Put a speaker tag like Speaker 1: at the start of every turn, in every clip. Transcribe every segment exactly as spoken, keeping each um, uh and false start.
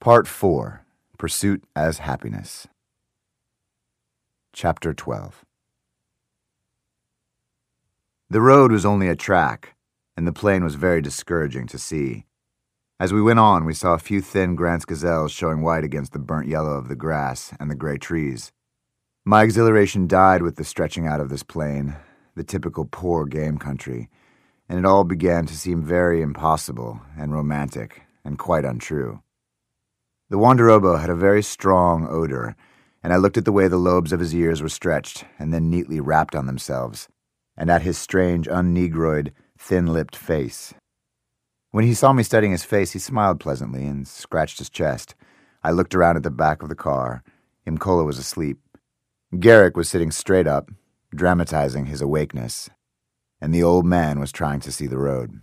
Speaker 1: Part four. Pursuit as Happiness. Chapter twelve. The road was only a track, and the plain was very discouraging to see. As we went on, we saw a few thin Grant's gazelles showing white against the burnt yellow of the grass and the gray trees. My exhilaration died with the stretching out of this plain, the typical poor game country, and it all began to seem very impossible and romantic and quite untrue. The Wanderobo had a very strong odor, and I looked at the way the lobes of his ears were stretched and then neatly wrapped on themselves, and at his strange, unnegroid, thin-lipped face. When he saw me studying his face, he smiled pleasantly and scratched his chest. I looked around at the back of the car. Imkola was asleep. Garrick was sitting straight up, dramatizing his awakeness, and the old man was trying to see the road.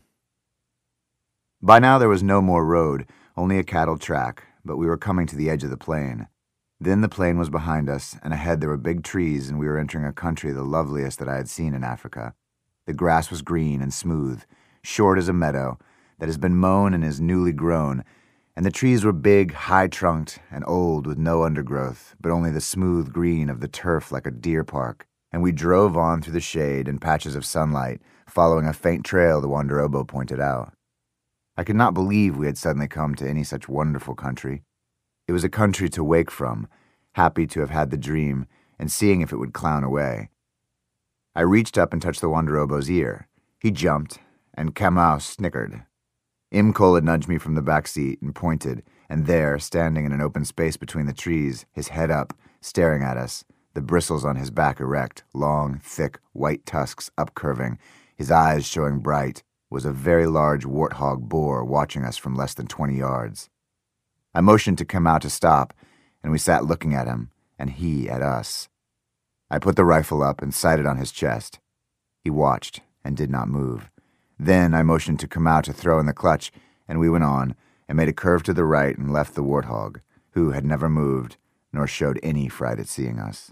Speaker 1: By now there was no more road, only a cattle track, but we were coming to the edge of the plain. Then the plain was behind us, and ahead there were big trees, and we were entering a country the loveliest that I had seen in Africa. The grass was green and smooth, short as a meadow, that has been mown and is newly grown, and the trees were big, high-trunked, and old with no undergrowth, but only the smooth green of the turf like a deer park, and we drove on through the shade and patches of sunlight, following a faint trail the Wanderobo pointed out. I could not believe we had suddenly come to any such wonderful country. It was a country to wake from, happy to have had the dream, and seeing if it would clown away. I reached up and touched the Wanderobo's ear. He jumped, and Kamau snickered. Imkola nudged me from the back seat and pointed, and there, standing in an open space between the trees, his head up, staring at us, the bristles on his back erect, long, thick, white tusks upcurving, his eyes showing bright, was a very large warthog boar watching us from less than twenty yards. I motioned to Kamau to stop, and we sat looking at him, and he at us. I put the rifle up and sighted on his chest. He watched and did not move. Then I motioned to Kamau to throw in the clutch, and we went on, and made a curve to the right and left the warthog, who had never moved, nor showed any fright at seeing us.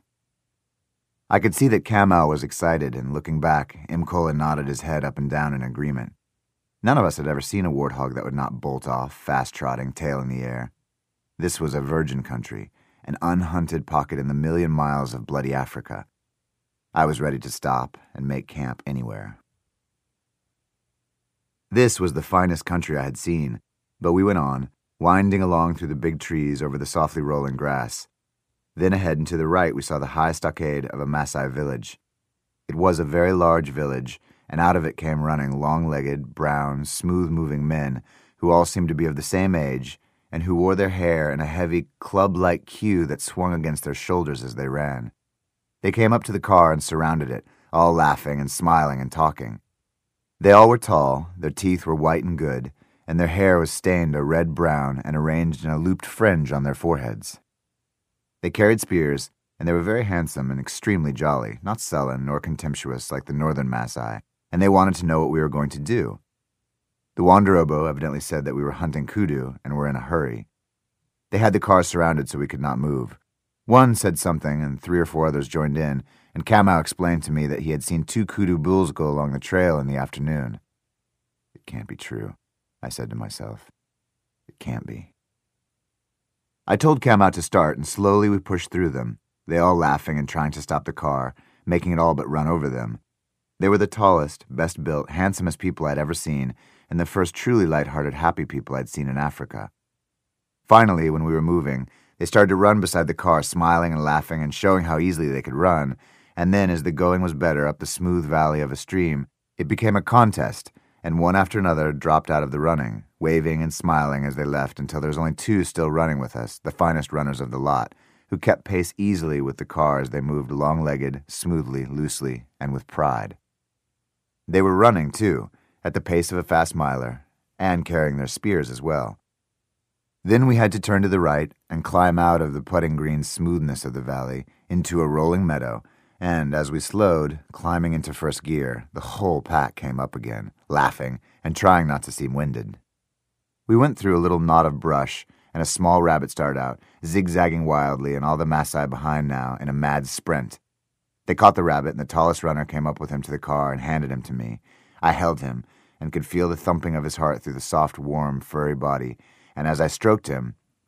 Speaker 1: I could see that Kamau was excited, and looking back, Imkola nodded his head up and down in agreement. None of us had ever seen a warthog that would not bolt off, fast-trotting, tail in the air. This was a virgin country, an unhunted pocket in the million miles of bloody Africa. I was ready to stop and make camp anywhere. This was the finest country I had seen, but we went on, winding along through the big trees over the softly rolling grass. Then ahead and to the right we saw the high stockade of a Maasai village. It was a very large village, and out of it came running long-legged, brown, smooth-moving men who all seemed to be of the same age and who wore their hair in a heavy, club-like queue that swung against their shoulders as they ran. They came up to the car and surrounded it, all laughing and smiling and talking. They all were tall, their teeth were white and good, and their hair was stained a red-brown and arranged in a looped fringe on their foreheads. They carried spears, and they were very handsome and extremely jolly, not sullen nor contemptuous like the northern Maasai, and they wanted to know what we were going to do. The Wanderobo evidently said that we were hunting kudu and were in a hurry. They had the car surrounded so we could not move. One said something, and three or four others joined in, and Kamau explained to me that he had seen two kudu bulls go along the trail in the afternoon. It can't be true, I said to myself. It can't be. I told Kamau to start, and slowly we pushed through them, they all laughing and trying to stop the car, making it all but run over them. They were the tallest, best-built, handsomest people I'd ever seen, and the first truly light-hearted, happy people I'd seen in Africa. Finally, when we were moving, they started to run beside the car, smiling and laughing and showing how easily they could run, and then, as the going was better up the smooth valley of a stream, it became a contest, and one after another dropped out of the running, waving and smiling as they left until there was only two still running with us, the finest runners of the lot, who kept pace easily with the car as they moved long-legged, smoothly, loosely, and with pride. They were running, too, at the pace of a fast miler, and carrying their spears as well. Then we had to turn to the right and climb out of the putting green smoothness of the valley into a rolling meadow, and as we slowed, climbing into first gear, the whole pack came up again, laughing and trying not to seem winded. We went through a little knot of brush, and a small rabbit started out, zigzagging wildly, and all the Maasai behind now in a mad sprint. They caught the rabbit, and the tallest runner came up with him to the car and handed him to me. I held him, and could feel the thumping of his heart through the soft, warm, furry body, and as I stroked him,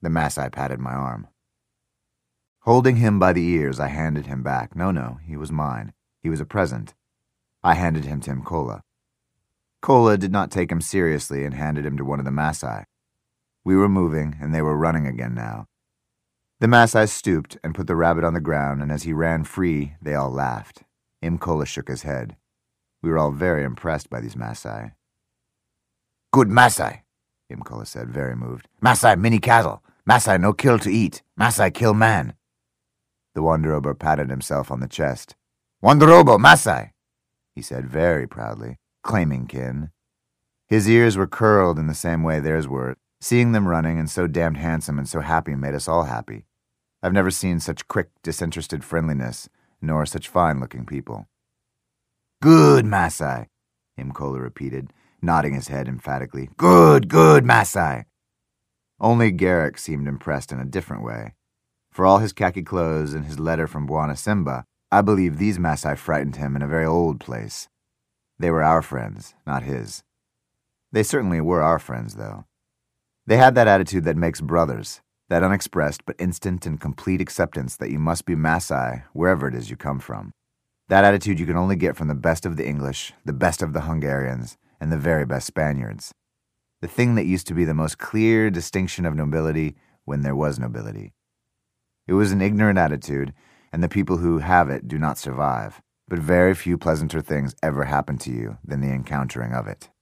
Speaker 1: The Maasai patted my arm. Holding him by the ears, I handed him back. No, no, he was mine. He was a present. I handed him to Mkola. Kola did not take him seriously and handed him to one of the Maasai. We were moving, and they were running again now. The Maasai stooped and put the rabbit on the ground, and as he ran free, they all laughed. Mkola shook his head. We were all very impressed by these Maasai. "Good Maasai," Mkola said, very moved. "Maasai many cattle. Maasai no kill to eat. Maasai kill man." The Wanderobo patted himself on the chest. "Wanderobo, Maasai," he said very proudly, claiming kin. His ears were curled in the same way theirs were. Seeing them running and so damned handsome and so happy made us all happy. I've never seen such quick, disinterested friendliness, nor such fine-looking people. "Good, Maasai," Mkola repeated, nodding his head emphatically. "Good, good, Maasai." Only Garrick seemed impressed in a different way. For all his khaki clothes and his letter from Bwana Simba, I believe these Maasai frightened him in a very old place. They were our friends, not his. They certainly were our friends, though. They had that attitude that makes brothers, that unexpressed but instant and complete acceptance that you must be Maasai wherever it is you come from. That attitude you can only get from the best of the English, the best of the Hungarians, and the very best Spaniards. The thing that used to be the most clear distinction of nobility when there was nobility. It was an ignorant attitude, and the people who have it do not survive, but very few pleasanter things ever happen to you than the encountering of it.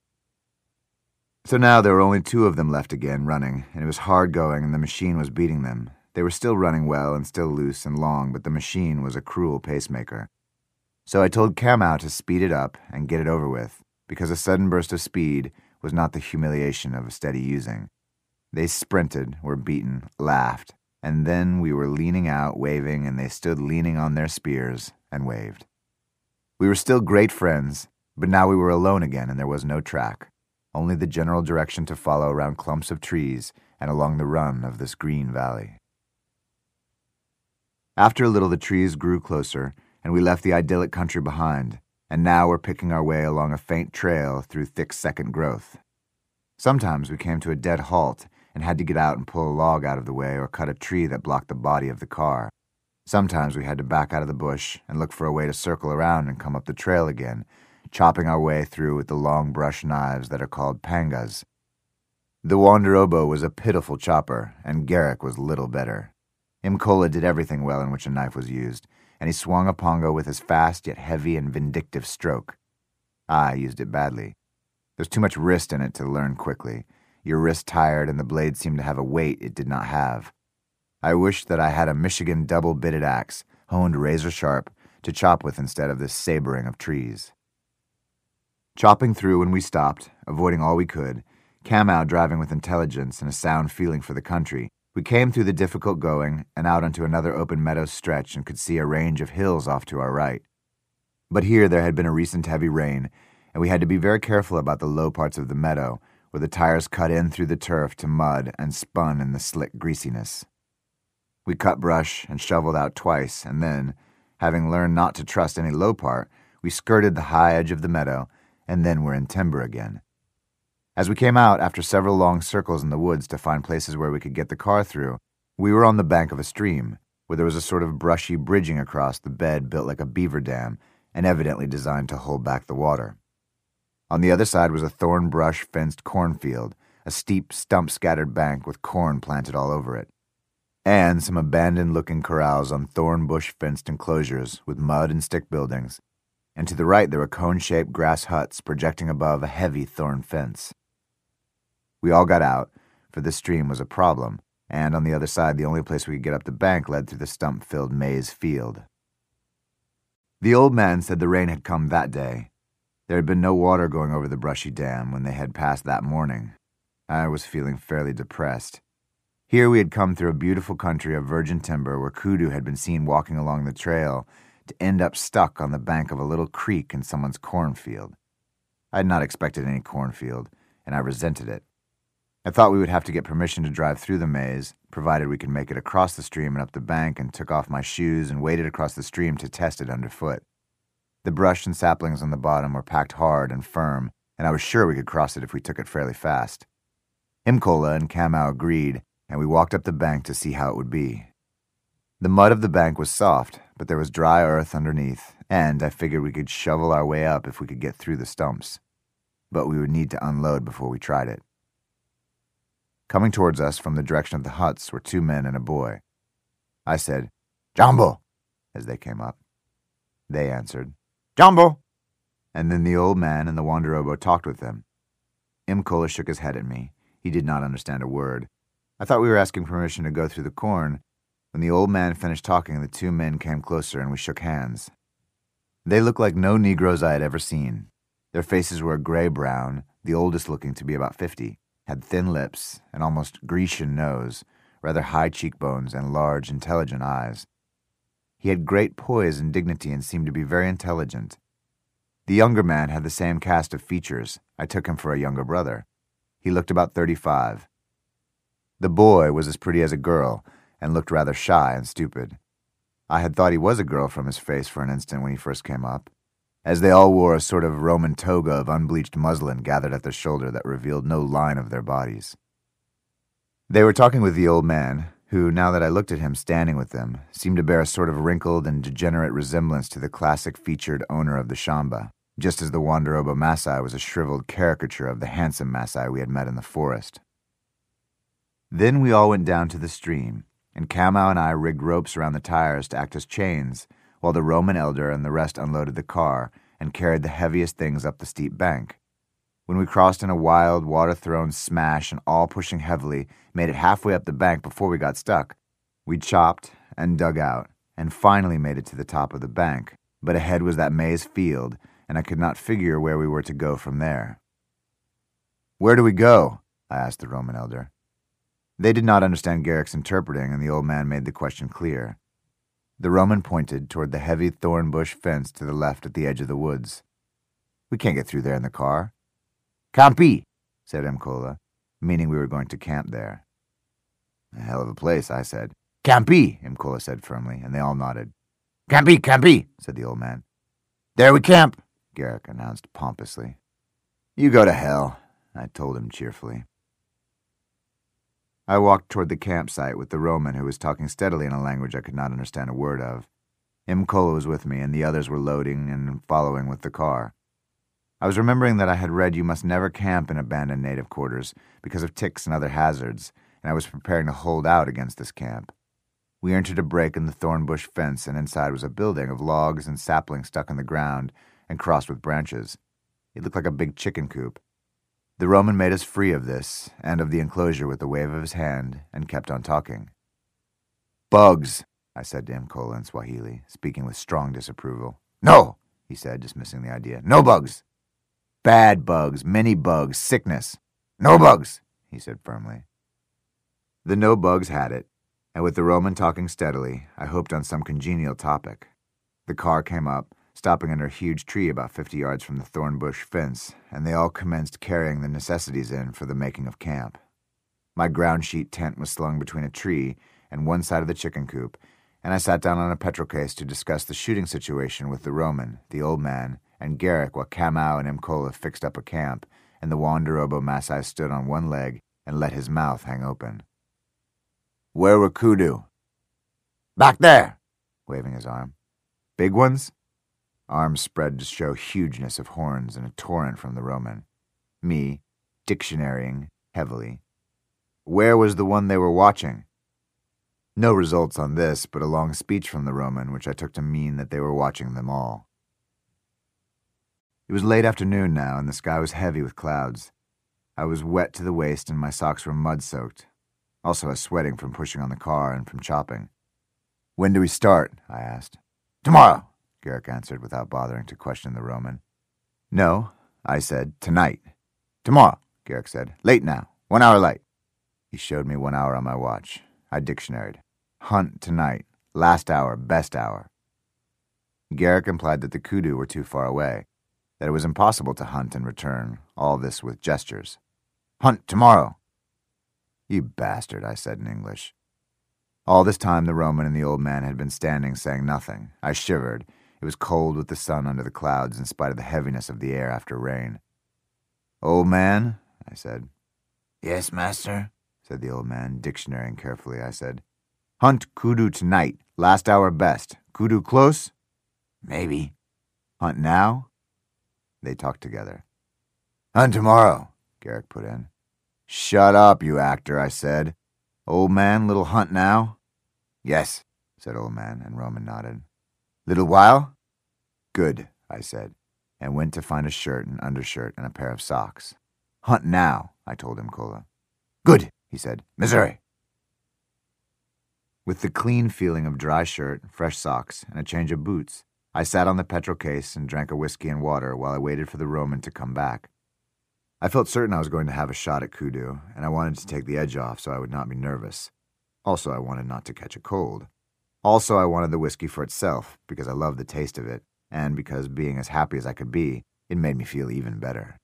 Speaker 1: So now there were only two of them left again, running, and it was hard going, and the machine was beating them. They were still running well and still loose and long, but the machine was a cruel pacemaker. So I told Kamau to speed it up and get it over with, because a sudden burst of speed was not the humiliation of a steady using. They sprinted, were beaten, laughed, and then we were leaning out, waving, and they stood leaning on their spears and waved. We were still great friends, but now we were alone again and there was no track. Only the general direction to follow around clumps of trees and along the run of this green valley. After a little the trees grew closer, and we left the idyllic country behind, and now we're picking our way along a faint trail through thick second growth. Sometimes we came to a dead halt and had to get out and pull a log out of the way or cut a tree that blocked the body of the car. Sometimes we had to back out of the bush and look for a way to circle around and come up the trail again, chopping our way through with the long brush knives that are called pangas. The Wanderobo was a pitiful chopper, and Garrick was little better. Mkola did everything well in which a knife was used, and he swung a pongo with his fast yet heavy and vindictive stroke. I used it badly. There's too much wrist in it to learn quickly. Your wrist tired, and the blade seemed to have a weight it did not have. I wished that I had a Michigan double-bitted axe, honed razor-sharp, to chop with instead of this sabering of trees. Chopping through when we stopped, avoiding all we could, Kamau driving with intelligence and a sound feeling for the country, we came through the difficult going and out onto another open meadow stretch and could see a range of hills off to our right. But here there had been a recent heavy rain, and we had to be very careful about the low parts of the meadow, where the tires cut in through the turf to mud and spun in the slick greasiness. We cut brush and shoveled out twice, and then, having learned not to trust any low part, we skirted the high edge of the meadow, and then were in timber again. As we came out after several long circles in the woods to find places where we could get the car through, we were on the bank of a stream, where there was a sort of brushy bridging across the bed built like a beaver dam, and evidently designed to hold back the water. On the other side was a thorn brush-fenced cornfield, a steep, stump-scattered bank with corn planted all over it, and some abandoned-looking corrals on thorn bush-fenced enclosures with mud and stick buildings, and to the right there were cone-shaped grass huts projecting above a heavy thorn fence. We all got out, for this stream was a problem, and on the other side the only place we could get up the bank led through the stump-filled maize field. The old man said the rain had come that day. There had been no water going over the brushy dam when they had passed that morning. I was feeling fairly depressed. Here we had come through a beautiful country of virgin timber where Kudu had been seen walking along the trail to end up stuck on the bank of a little creek in someone's cornfield. I had not expected any cornfield, and I resented it. I thought we would have to get permission to drive through the maze, provided we could make it across the stream and up the bank, and took off my shoes and waded across the stream to test it underfoot. The brush and saplings on the bottom were packed hard and firm, and I was sure we could cross it if we took it fairly fast. Mkola and Kamau agreed, and we walked up the bank to see how it would be. The mud of the bank was soft, but there was dry earth underneath, and I figured we could shovel our way up if we could get through the stumps. But we would need to unload before we tried it. Coming towards us from the direction of the huts were two men and a boy. I said, "Jumbo," as they came up. They answered, "Jumbo." And then the old man and the Wanderobo talked with them. Imkola shook his head at me. He did not understand a word. I thought we were asking permission to go through the corn. When the old man finished talking, the two men came closer and we shook hands. They looked like no Negroes I had ever seen. Their faces were a gray-brown, the oldest looking to be about fifty, had thin lips, an almost Grecian nose, rather high cheekbones, and large, intelligent eyes. He had great poise and dignity and seemed to be very intelligent. The younger man had the same cast of features. I took him for a younger brother. He looked about thirty-five. The boy was as pretty as a girl, and looked rather shy and stupid. I had thought he was a girl from his face for an instant when he first came up, as they all wore a sort of Roman toga of unbleached muslin gathered at the shoulder that revealed no line of their bodies. They were talking with the old man, who, now that I looked at him standing with them, seemed to bear a sort of wrinkled and degenerate resemblance to the classic-featured owner of the Shamba, just as the Wanderobo Masai was a shriveled caricature of the handsome Masai we had met in the forest. Then we all went down to the stream, and Kamau and I rigged ropes around the tires to act as chains, while the Roman elder and the rest unloaded the car and carried the heaviest things up the steep bank. When we crossed in a wild, water-thrown smash and all pushing heavily, made it halfway up the bank before we got stuck. We chopped and dug out, and finally made it to the top of the bank, but ahead was that maize field, and I could not figure where we were to go from there. "Where do we go?" I asked the Roman elder. They did not understand Garrick's interpreting, and the old man made the question clear. The Roman pointed toward the heavy thorn bush fence to the left at the edge of the woods. "We can't get through there in the car." "Campi," said Imkola, meaning we were going to camp there. "A hell of a place," I said. "Campi," Imkola said firmly, and they all nodded. "Campi, Campi," said the old man. "There we camp," Garrick announced pompously. "You go to hell," I told him cheerfully. I walked toward the campsite with the Roman, who was talking steadily in a language I could not understand a word of. Imkola was with me, and the others were loading and following with the car. I was remembering that I had read you must never camp in abandoned native quarters because of ticks and other hazards, and I was preparing to hold out against this camp. We entered a break in the thornbush fence, and inside was a building of logs and saplings stuck in the ground and crossed with branches. It looked like a big chicken coop. The Roman made us free of this and of the enclosure with a wave of his hand and kept on talking. "Bugs," I said to Imkola in Swahili, speaking with strong disapproval. "No," he said, dismissing the idea. "No bugs. Bad bugs, many bugs, sickness. No bugs," he said firmly. The no bugs had it, and with the Roman talking steadily, I hoped on some congenial topic. The car came up, stopping under a huge tree about fifty yards from the thornbush fence, and they all commenced carrying the necessities in for the making of camp. My ground sheet tent was slung between a tree and one side of the chicken coop, and I sat down on a petrol case to discuss the shooting situation with the Roman, the old man, and Garrick while Kamau and Imkola fixed up a camp, and the Wanderobo Masai stood on one leg and let his mouth hang open. "Where were kudu?" "Back there," waving his arm. "Big ones?" Arms spread to show hugeness of horns in a torrent from the Roman. Me, dictionarying heavily. "Where was the one they were watching?" No results on this, but a long speech from the Roman, which I took to mean that they were watching them all. It was late afternoon now, and the sky was heavy with clouds. I was wet to the waist, and my socks were mud-soaked. Also, I was sweating from pushing on the car and from chopping. "When do we start?" I asked. "Tomorrow," Garrick answered without bothering to question the Roman. "No," I said, "tonight." "Tomorrow," Garrick said. "Late now. One hour late." He showed me one hour on my watch. I dictionaried. "Hunt tonight. Last hour, best hour." Garrick implied that the kudu were too far away, that it was impossible to hunt and return, all this with gestures. "Hunt tomorrow." "You bastard," I said in English. All this time the Roman and the old man had been standing saying nothing. I shivered. It was cold with the sun under the clouds in spite of the heaviness of the air after rain. "Old man," I said. "Yes, master," said the old man, dictionarying carefully. I said, "Hunt kudu tonight, last hour best. Kudu close?" "Maybe." "Hunt now?" They talked together. "Hunt tomorrow," Garrick put in. "Shut up, you actor," I said. "Old man, little hunt now?" "Yes," said old man, and Roman nodded. "Little while?" "Good," I said, and went to find a shirt and undershirt and a pair of socks. "Hunt now," I told Imcola. "Good," he said. "Missouri." With the clean feeling of dry shirt, fresh socks, and a change of boots, I sat on the petrol case and drank a whiskey and water while I waited for the Roman to come back. I felt certain I was going to have a shot at kudu, and I wanted to take the edge off so I would not be nervous. Also, I wanted not to catch a cold. Also, I wanted the whiskey for itself, because I loved the taste of it, and because, being as happy as I could be, it made me feel even better.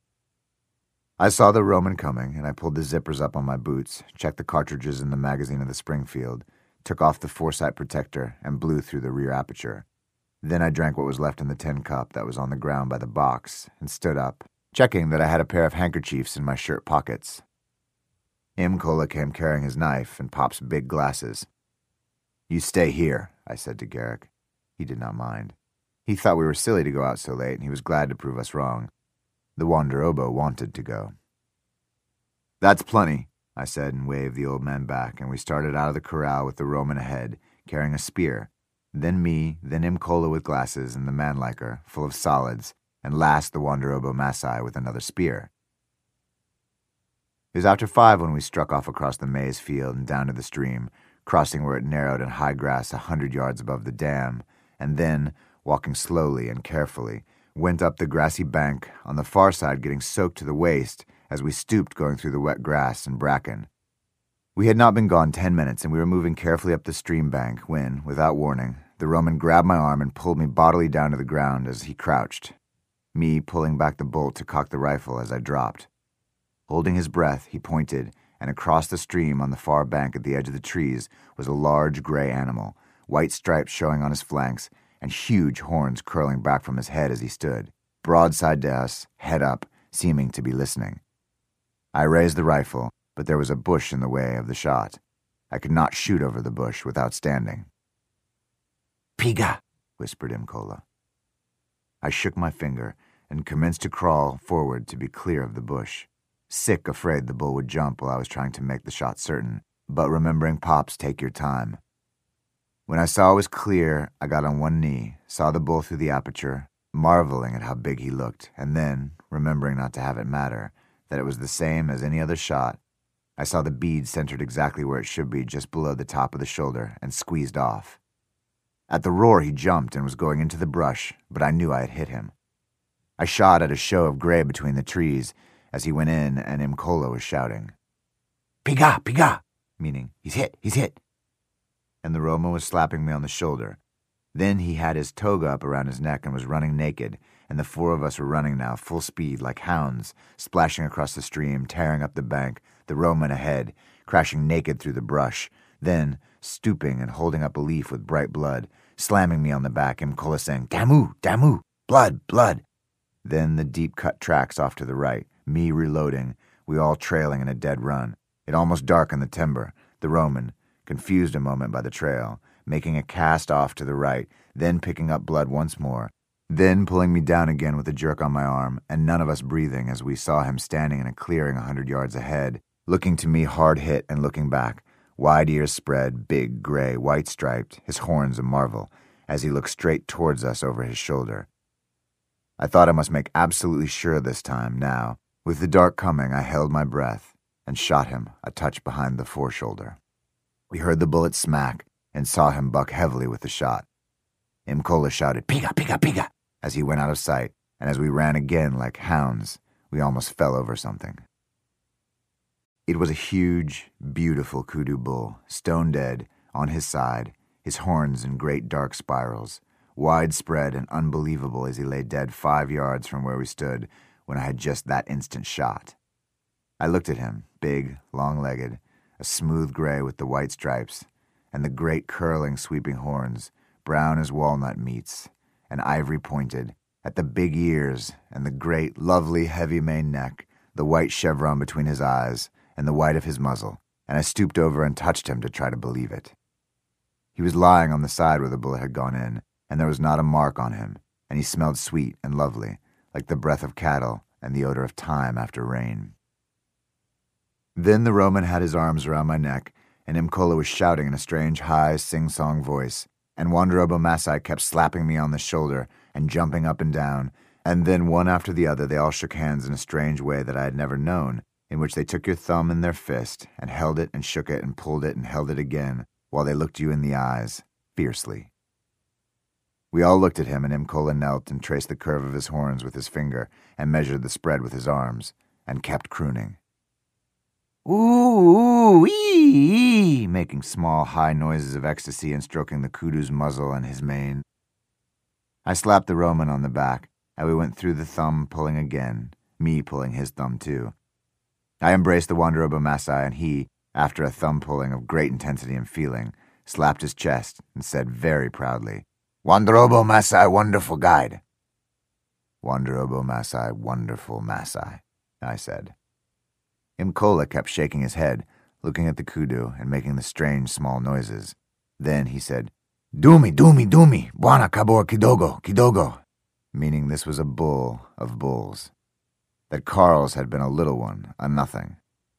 Speaker 1: I saw the Roman coming, and I pulled the zippers up on my boots, checked the cartridges in the magazine of the Springfield, took off the foresight protector, and blew through the rear aperture. Then I drank what was left in the tin cup that was on the ground by the box, and stood up, checking that I had a pair of handkerchiefs in my shirt pockets. Imcola came carrying his knife and Pop's big glasses. "You stay here," I said to Garrick. He did not mind. He thought we were silly to go out so late, and he was glad to prove us wrong. The Wanderobo wanted to go. "That's plenty," I said, and waved the old man back, and we started out of the corral with the Roman ahead, carrying a spear, then me, then Imcola with glasses and the man-liker, full of solids, and last the Wanderobo Masai with another spear. It was after five when we struck off across the maize field and down to the stream, crossing where it narrowed in high grass a hundred yards above the dam, and then, walking slowly and carefully, went up the grassy bank, on the far side getting soaked to the waist as we stooped going through the wet grass and bracken. We had not been gone ten minutes, and we were moving carefully up the stream bank when, without warning, the Roman grabbed my arm and pulled me bodily down to the ground as he crouched, me pulling back the bolt to cock the rifle as I dropped. Holding his breath, he pointed, and across the stream on the far bank at the edge of the trees was a large gray animal, white stripes showing on his flanks, and huge horns curling back from his head as he stood, broadside to us, head up, seeming to be listening. I raised the rifle, but there was a bush in the way of the shot. I could not shoot over the bush without standing. "Piga," whispered Imcola. I shook my finger and commenced to crawl forward to be clear of the bush, sick afraid the bull would jump while I was trying to make the shot certain, but remembering Pop's "take your time." When I saw it was clear, I got on one knee, saw the bull through the aperture, marveling at how big he looked, and then, remembering not to have it matter, that it was the same as any other shot, I saw the bead centered exactly where it should be, just below the top of the shoulder, and squeezed off. At the roar, he jumped and was going into the brush, but I knew I had hit him. I shot at a show of gray between the trees as he went in, and Imcola was shouting, "Piga, piga," meaning, "He's hit, he's hit." And the Roman was slapping me on the shoulder. Then he had his toga up around his neck and was running naked, and the four of us were running now, full speed, like hounds, splashing across the stream, tearing up the bank, the Roman ahead, crashing naked through the brush, then, stooping and holding up a leaf with bright blood, slamming me on the back, Imcola saying, "Damu, damu, blood, blood." Then the deep-cut tracks off to the right, me reloading, we all trailing in a dead run. It almost darkened the timber, the Roman, confused a moment by the trail, making a cast off to the right, then picking up blood once more, then pulling me down again with a jerk on my arm, and none of us breathing as we saw him standing in a clearing a hundred yards ahead, looking to me hard hit and looking back, wide ears spread, big, gray, white-striped, his horns a marvel, as he looked straight towards us over his shoulder. I thought I must make absolutely sure this time, now. With the dark coming, I held my breath and shot him a touch behind the foreshoulder. We heard the bullet smack and saw him buck heavily with the shot. Imcola shouted, "Piga, piga, piga," as he went out of sight, and as we ran again like hounds, we almost fell over something. It was a huge, beautiful kudu bull, stone dead, on his side, his horns in great dark spirals, widespread and unbelievable as he lay dead five yards from where we stood when I had just that instant shot. I looked at him, big, long-legged, a smooth gray with the white stripes, and the great curling, sweeping horns, brown as walnut meats, and ivory-pointed, at the big ears, and the great, lovely, heavy-maned neck, the white chevron between his eyes, and the white of his muzzle, and I stooped over and touched him to try to believe it. He was lying on the side where the bullet had gone in, and there was not a mark on him, and he smelled sweet and lovely, like the breath of cattle and the odor of thyme after rain. Then the Roman had his arms around my neck, and Mkola was shouting in a strange, high, sing-song voice, and Wanderobo Masai kept slapping me on the shoulder and jumping up and down, and then one after the other they all shook hands in a strange way that I had never known, in which they took your thumb in their fist and held it and shook it and pulled it and held it again, while they looked you in the eyes, fiercely. We all looked at him, and Mkola knelt and traced the curve of his horns with his finger and measured the spread with his arms, and kept crooning. Ooh, ooh, ee, ee, making small, high noises of ecstasy and stroking the kudu's muzzle and his mane. I slapped the Roman on the back, and we went through the thumb pulling again, me pulling his thumb too. I embraced the Wanderobo Masai, and he, after a thumb pulling of great intensity and feeling, slapped his chest and said very proudly, "Wanderobo Masai, wonderful guide." "Wanderobo Masai, wonderful Masai," I said. Mkola kept shaking his head, looking at the kudu and making the strange small noises. Then he said, "Dumi, dumi, dumi, buana kabor kidogo, kidogo," meaning this was a bull of bulls, that Carl's had been a little one, a nothing.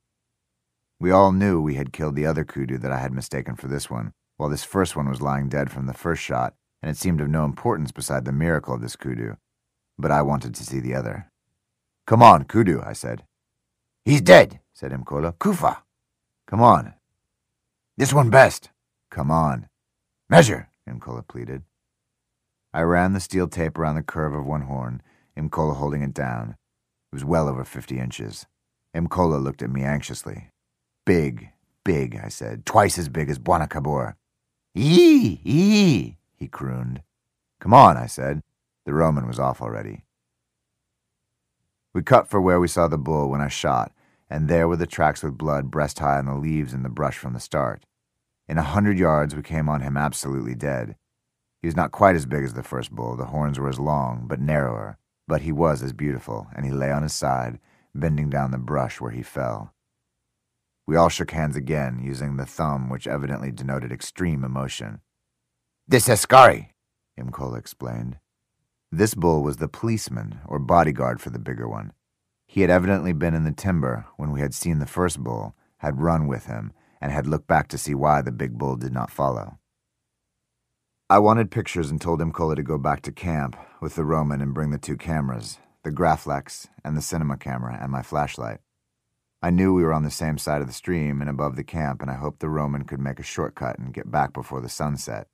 Speaker 1: We all knew we had killed the other kudu that I had mistaken for this one, while this first one was lying dead from the first shot, and it seemed of no importance beside the miracle of this kudu, but I wanted to see the other. "Come on, kudu," I said. "He's dead," said Mkola. "Kufa." "Come on." "This one best." "Come on." "Measure," Mkola pleaded. I ran the steel tape around the curve of one horn, Mkola holding it down. It was well over fifty inches. Mkola looked at me anxiously. "Big, big," I said. "Twice as big as Buana Kabor." "Ee, ee," he crooned. "Come on," I said. The Roman was off already. We cut for where we saw the bull when I shot, and there were the tracks with blood breast high on the leaves and the brush from the start. In a hundred yards we came on him absolutely dead. He was not quite as big as the first bull, the horns were as long, but narrower, but he was as beautiful, and he lay on his side, bending down the brush where he fell. We all shook hands again, using the thumb, which evidently denoted extreme emotion. "This Askari," Mkola explained. This bull was the policeman, or bodyguard for the bigger one. He had evidently been in the timber when we had seen the first bull, had run with him, and had looked back to see why the big bull did not follow. I wanted pictures and told Mkola to go back to camp with the Roman and bring the two cameras, the Graflex and the cinema camera, and my flashlight. I knew we were on the same side of the stream and above the camp, and I hoped the Roman could make a shortcut and get back before the sun set.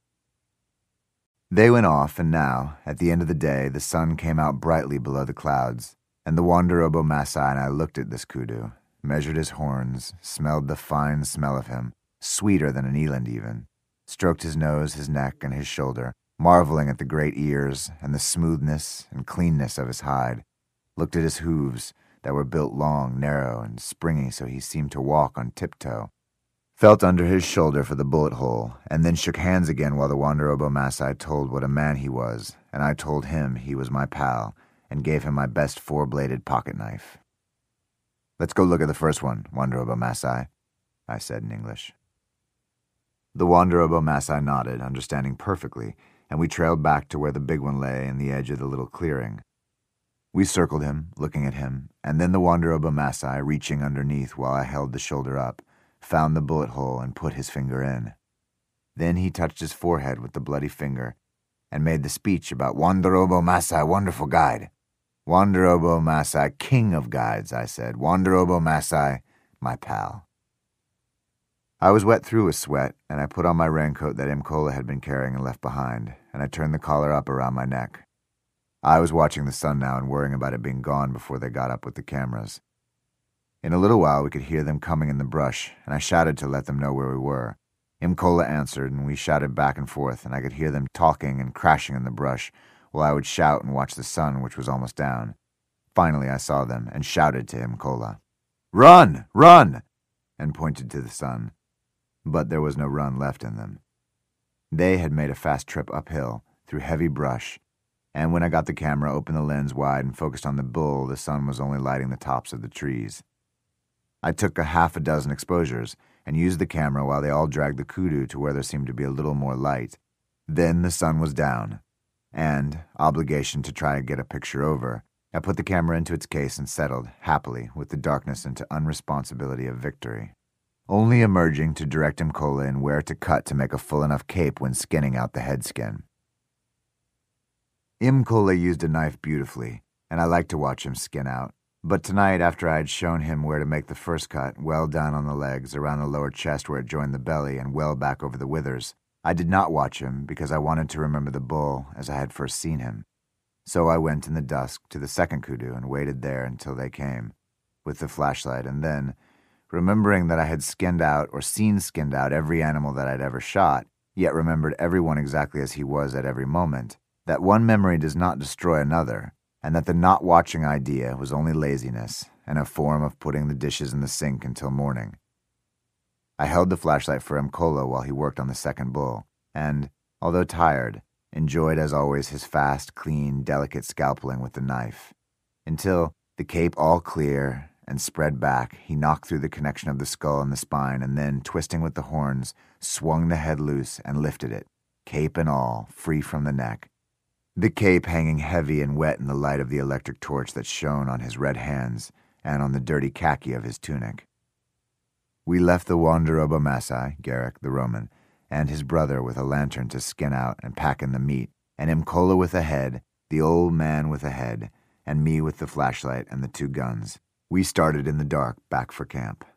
Speaker 1: They went off, and now, at the end of the day, the sun came out brightly below the clouds, and the Wanderobo Masai and I looked at this kudu, measured his horns, smelled the fine smell of him, sweeter than an eland even, stroked his nose, his neck, and his shoulder, marveling at the great ears and the smoothness and cleanness of his hide, looked at his hooves that were built long, narrow, and springy so he seemed to walk on tiptoe, felt under his shoulder for the bullet hole, and then shook hands again while the Wanderobo Masai told what a man he was, and I told him he was my pal, and gave him my best four-bladed pocket knife. "Let's go look at the first one, Wanderobo Masai," I said in English. The Wanderobo Masai nodded, understanding perfectly, and we trailed back to where the big one lay in the edge of the little clearing. We circled him, looking at him, and then the Wanderobo Masai, reaching underneath while I held the shoulder up, found the bullet hole and put his finger in. Then he touched his forehead with the bloody finger and made the speech about Wanderobo Masai, wonderful guide. "Wanderobo Masai, king of guides," I said. "Wanderobo Masai, my pal." I was wet through with sweat, and I put on my raincoat that Mkola had been carrying and left behind, and I turned the collar up around my neck. I was watching the sun now and worrying about it being gone before they got up with the cameras. In a little while we could hear them coming in the brush, and I shouted to let them know where we were. Mkola answered, and we shouted back and forth, and I could hear them talking and crashing in the brush, while I would shout and watch the sun, which was almost down. Finally I saw them, and shouted to Mkola, "Run! Run!" and pointed to the sun. But there was no run left in them. They had made a fast trip uphill, through heavy brush, and when I got the camera, opened the lens wide, and focused on the bull, the sun was only lighting the tops of the trees. I took a half a dozen exposures and used the camera while they all dragged the kudu to where there seemed to be a little more light. Then the sun was down, and, obligation to try and get a picture over, I put the camera into its case and settled, happily, with the darkness into unresponsibility of victory, only emerging to direct Mkola in where to cut to make a full enough cape when skinning out the head skin. Mkola used a knife beautifully, and I liked to watch him skin out. But tonight, after I had shown him where to make the first cut, well down on the legs, around the lower chest where it joined the belly, and well back over the withers, I did not watch him because I wanted to remember the bull as I had first seen him. So I went in the dusk to the second kudu and waited there until they came, with the flashlight, and then, remembering that I had skinned out or seen skinned out every animal that I'd ever shot, yet remembered everyone exactly as he was at every moment, that one memory does not destroy another, and that the not watching idea was only laziness and a form of putting the dishes in the sink until morning. I held the flashlight for Mkola while he worked on the second bull, and, although tired, enjoyed as always his fast, clean, delicate scalpeling with the knife, until, the cape all clear and spread back, he knocked through the connection of the skull and the spine, and then, twisting with the horns, swung the head loose and lifted it, cape and all, free from the neck, the cape hanging heavy and wet in the light of the electric torch that shone on his red hands and on the dirty khaki of his tunic. We left the Wanderoba Masai, Garrick the Roman, and his brother with a lantern to skin out and pack in the meat, and Mkola with a head, the old man with a head, and me with the flashlight and the two guns. We started in the dark back for camp.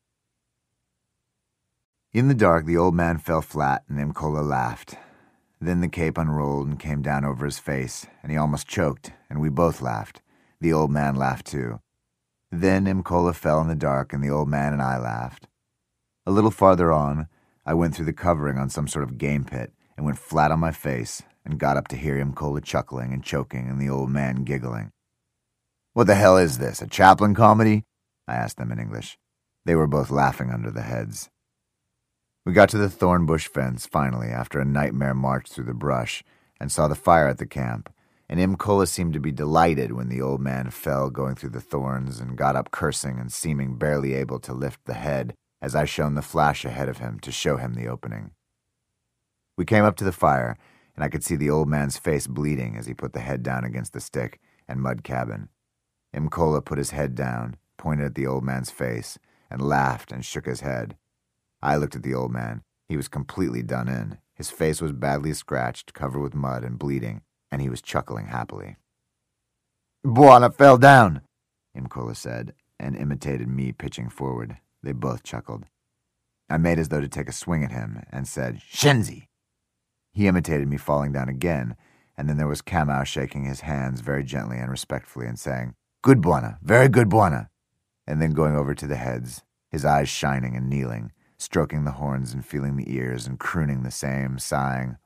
Speaker 1: In the dark, the old man fell flat and Mkola laughed. Then the cape unrolled and came down over his face, and he almost choked, and we both laughed. The old man laughed too. Then Mkola fell in the dark, and the old man and I laughed. A little farther on, I went through the covering on some sort of game pit, and went flat on my face, and got up to hear Mkola chuckling and choking, and the old man giggling. "What the hell is this, a Chaplin comedy?" I asked them in English. They were both laughing under the heads. We got to the thorn bush fence, finally, after a nightmare march through the brush, and saw the fire at the camp, and Mkola seemed to be delighted when the old man fell going through the thorns and got up cursing and seeming barely able to lift the head as I shone the flash ahead of him to show him the opening. We came up to the fire, and I could see the old man's face bleeding as he put the head down against the stick and mud cabin. Mkola put his head down, pointed at the old man's face, and laughed and shook his head. I looked at the old man. He was completely done in. His face was badly scratched, covered with mud and bleeding, and he was chuckling happily. "Bwana fell down," Mkola said, and imitated me pitching forward. They both chuckled. I made as though to take a swing at him, and said, "Shenzi." He imitated me falling down again, and then there was Kamau shaking his hands very gently and respectfully and saying, "Good Bwana, very good Bwana," and then going over to the heads, his eyes shining and kneeling, stroking the horns and feeling the ears and crooning the same sighing,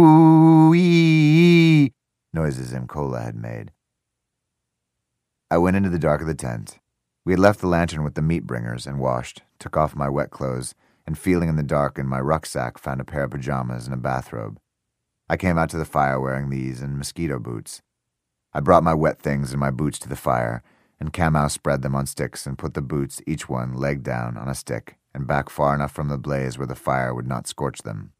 Speaker 1: "Ooh-ee-ee" noises Mkola had made. I went into the dark of the tent. We had left the lantern with the meat bringers and washed, took off my wet clothes, and feeling in the dark in my rucksack found a pair of pajamas and a bathrobe. I came out to the fire wearing these and mosquito boots. I brought my wet things and my boots to the fire, and Kamau spread them on sticks and put the boots, each one, leg down, on a stick, and back far enough from the blaze where the fire would not scorch them.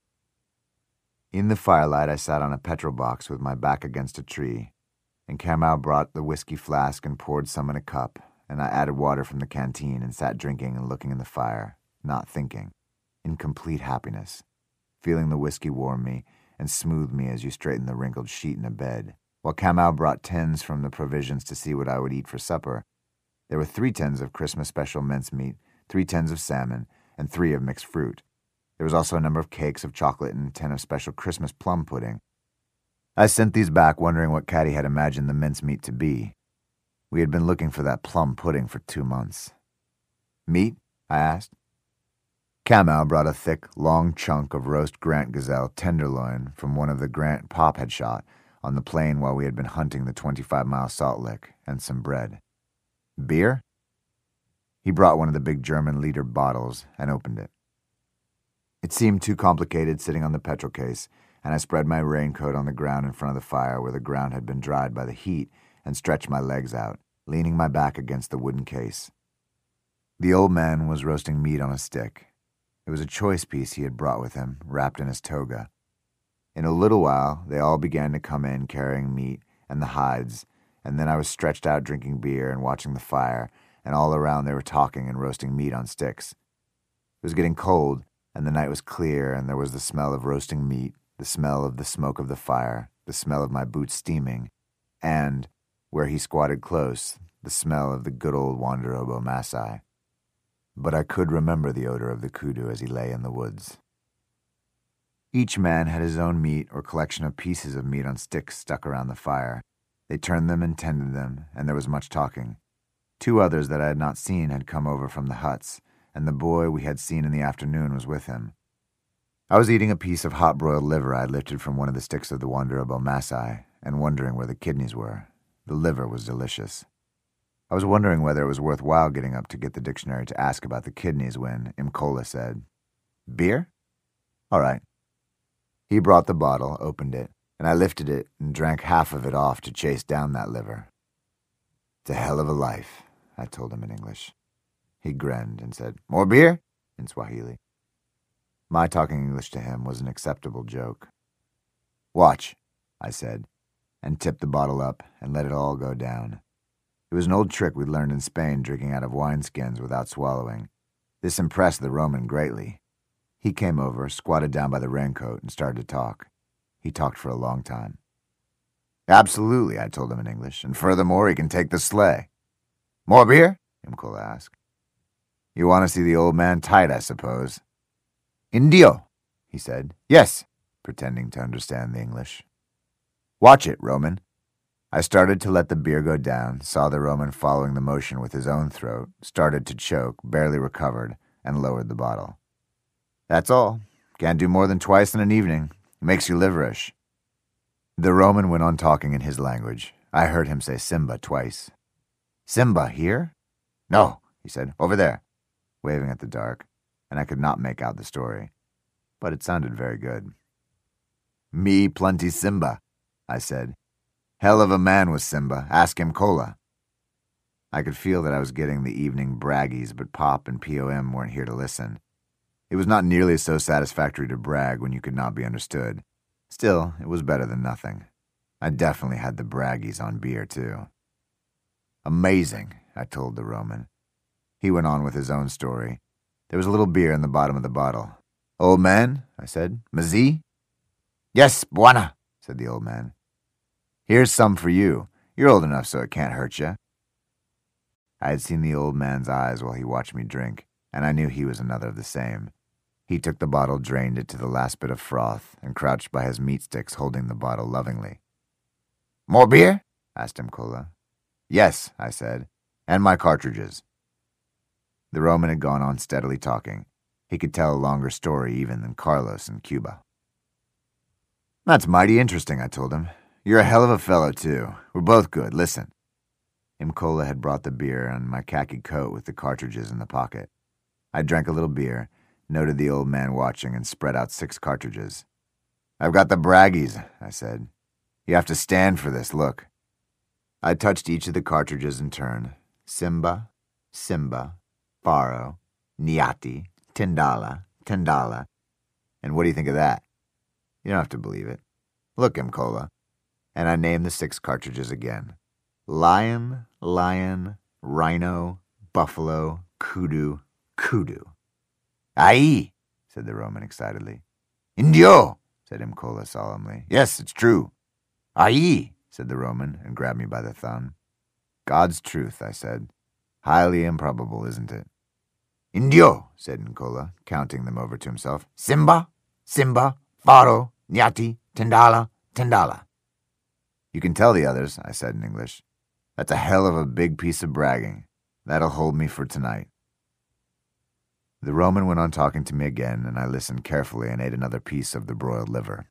Speaker 1: In the firelight I sat on a petrol box with my back against a tree, and Kamau brought the whiskey flask and poured some in a cup, and I added water from the canteen and sat drinking and looking in the fire, not thinking, in complete happiness, feeling the whiskey warm me and smooth me as you straighten the wrinkled sheet in a bed, while Kamau brought tins from the provisions to see what I would eat for supper. There were three tins of Christmas special mincemeat, three tins of salmon, and three of mixed fruit. There was also a number of cakes of chocolate and a tin of special Christmas plum pudding. I sent these back wondering what Caddy had imagined the mincemeat to be. We had been looking for that plum pudding for two months. "Meat?" I asked. Kamau brought a thick, long chunk of roast Grant gazelle tenderloin from one of the Grant Pop had shot on the plain while we had been hunting the twenty-five mile salt lick, and some bread. "Beer?" He brought one of the big German liter bottles and opened it. It seemed too complicated sitting on the petrol case, and I spread my raincoat on the ground in front of the fire where the ground had been dried by the heat and stretched my legs out, leaning my back against the wooden case. The old man was roasting meat on a stick. It was a choice piece he had brought with him, wrapped in his toga. In a little while, they all began to come in carrying meat and the hides, and then I was stretched out drinking beer and watching the fire, and all around they were talking and roasting meat on sticks. It was getting cold, and the night was clear, and there was the smell of roasting meat, the smell of the smoke of the fire, the smell of my boots steaming, and, where he squatted close, the smell of the good old Wanderobo Masai. But I could remember the odor of the kudu as he lay in the woods. Each man had his own meat or collection of pieces of meat on sticks stuck around the fire. They turned them and tended them, and there was much talking. Two others that I had not seen had come over from the huts, and the boy we had seen in the afternoon was with him. I was eating a piece of hot-broiled liver I had lifted from one of the sticks of the Wanderobo Masai, and wondering where the kidneys were. The liver was delicious. I was wondering whether it was worthwhile getting up to get the dictionary to ask about the kidneys when Imkola said, "Beer? All right." He brought the bottle, opened it, and I lifted it and drank half of it off to chase down that liver. "It's a hell of a life," I told him in English. He grinned and said, "More beer?" in Swahili. My talking English to him was an acceptable joke. "Watch," I said, and tipped the bottle up and let it all go down. It was an old trick we'd learned in Spain, drinking out of wineskins without swallowing. This impressed the Roman greatly. He came over, squatted down by the raincoat, and started to talk. He talked for a long time. "Absolutely," I told him in English, "and furthermore, he can take the sleigh." "More beer?" Imkola asked. "You want to see the old man tight, I suppose." "Indio," he said. "Yes," pretending to understand the English. "Watch it, Roman." I started to let the beer go down, saw the Roman following the motion with his own throat, started to choke, barely recovered, and lowered the bottle. "That's all. Can't do more than twice in an evening. It makes you liverish." The Roman went on talking in his language. I heard him say Simba twice. "Simba here?" "No," he said, "over there," waving at the dark, and I could not make out the story. But it sounded very good. "Me plenty Simba," I said. "Hell of a man was Simba. Ask him Kola." I could feel that I was getting the evening braggies, but Pop and P O M weren't here to listen. It was not nearly so satisfactory to brag when you could not be understood. Still, it was better than nothing. I definitely had the braggies on beer, too. "Amazing," I told the Roman. He went on with his own story. There was a little beer in the bottom of the bottle. "Old man," I said, "Mazie?" "Yes, buana," said the old man. "Here's some for you. You're old enough so it can't hurt you." I had seen the old man's eyes while he watched me drink, and I knew he was another of the same. He took the bottle, drained it to the last bit of froth, and crouched by his meat sticks holding the bottle lovingly. "More beer?" asked Imkola. "Yes," I said, "and my cartridges." The Roman had gone on steadily talking. He could tell a longer story even than Carlos in Cuba. "That's mighty interesting," I told him. "You're a hell of a fellow, too. We're both good. Listen." Imkola had brought the beer and my khaki coat with the cartridges in the pocket. I drank a little beer, noted the old man watching, and spread out six cartridges. "I've got the braggies," I said. "You have to stand for this, look." I touched each of the cartridges in turn. Simba, Simba, Faro, Nyati, Tindala, Tindala. And what do you think of that? You don't have to believe it. Look, Imkola. And I named the six cartridges again. Lion, lion, rhino, buffalo, kudu, kudu. "Aye," said the Roman excitedly. "Indio," said Imkola solemnly. "Yes, it's true." "Aye," said the Roman, and grabbed me by the thumb. "God's truth," I said. "Highly improbable, isn't it?" "Indio," said Imkola, counting them over to himself. "Simba, Simba, Faro, Nyati, Tindala, Tindala." "You can tell the others," I said in English. "That's a hell of a big piece of bragging. That'll hold me for tonight." The Roman went on talking to me again, and I listened carefully and ate another piece of the broiled liver.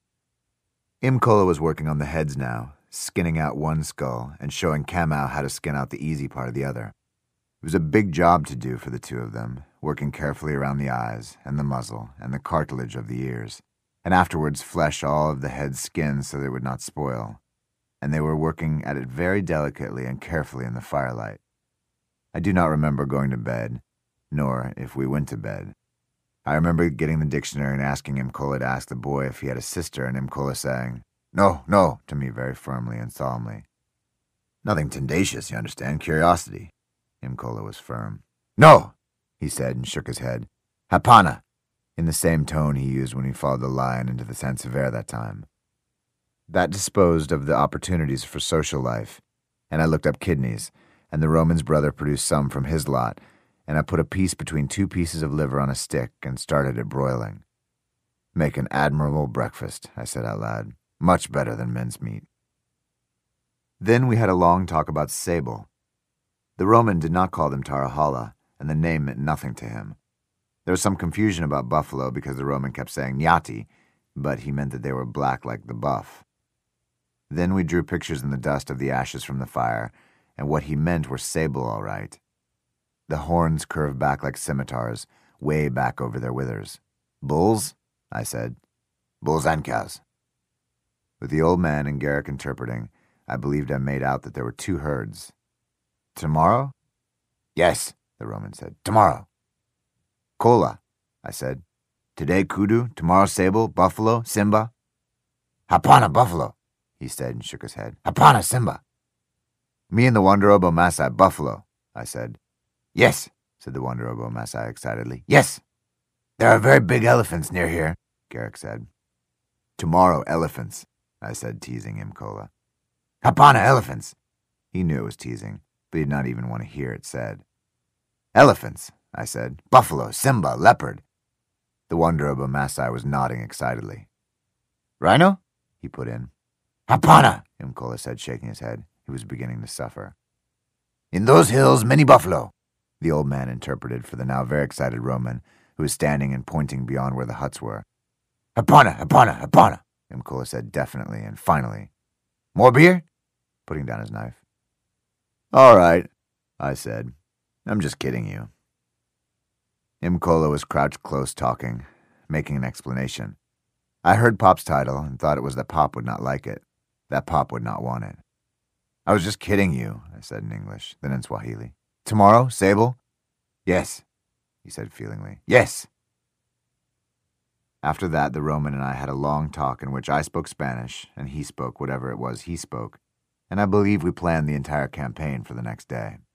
Speaker 1: Imkola was working on the heads now, skinning out one skull and showing Kamau how to skin out the easy part of the other. It was a big job to do for the two of them, working carefully around the eyes and the muzzle and the cartilage of the ears, and afterwards flesh all of the head's skin so that it would not spoil. And they were working at it very delicately and carefully in the firelight. I do not remember going to bed, nor if we went to bed. I remember getting the dictionary and asking Imkola to ask the boy if he had a sister, and Imkola saying, "No, no," to me very firmly and solemnly. "Nothing tendacious, you understand, curiosity." Imkola was firm. "No," he said and shook his head. "Hapana," in the same tone he used when he followed the lion into the Saint-Sever that time. That disposed of the opportunities for social life, and I looked up kidneys, and the Roman's brother produced some from his lot, and I put a piece between two pieces of liver on a stick and started it broiling. "Make an admirable breakfast," I said out loud. "Much better than mincemeat." Then we had a long talk about sable. The Roman did not call them Tarahala, and the name meant nothing to him. There was some confusion about buffalo because the Roman kept saying nyati, but he meant that they were black like the buff. Then we drew pictures in the dust of the ashes from the fire, and what he meant were sable all right. The horns curved back like scimitars, way back over their withers. "Bulls?" I said. "Bulls and cows." With the old man and Garrick interpreting, I believed I made out that there were two herds. "Tomorrow?" "Yes," the Roman said. "Tomorrow." "Kola," I said. "Today kudu, tomorrow sable, buffalo, simba." "Hapana buffalo," he said and shook his head. "Hapana simba." "Me and the Wanderobo Masai buffalo," I said. "Yes," said the Wanderobo Masai excitedly. "Yes." "There are very big elephants near here," Garrick said. "Tomorrow elephants," I said, teasing Imkola. "Hapana elephants." He knew it was teasing, but he did not even want to hear it said. "Elephants," I said. "Buffalo, simba, leopard." The Wanderobo Masai was nodding excitedly. "Rhino?" he put in. "Hapana," Imkola said, shaking his head. He was beginning to suffer. "In those hills, many buffalo," the old man interpreted for the now very excited Roman, who was standing and pointing beyond where the huts were. "Hapana, hapana, hapana," Imkola said definitely and finally. "More beer?" putting down his knife. "All right," I said. "I'm just kidding you." Imkola was crouched close talking, making an explanation. I heard Pop's title and thought it was that Pop would not like it, that Pop would not want it. "I was just kidding you," I said in English, then in Swahili. "Tomorrow, sable?" "Yes," he said feelingly. "Yes." After that, the Roman and I had a long talk in which I spoke Spanish and he spoke whatever it was he spoke, and I believe we planned the entire campaign for the next day.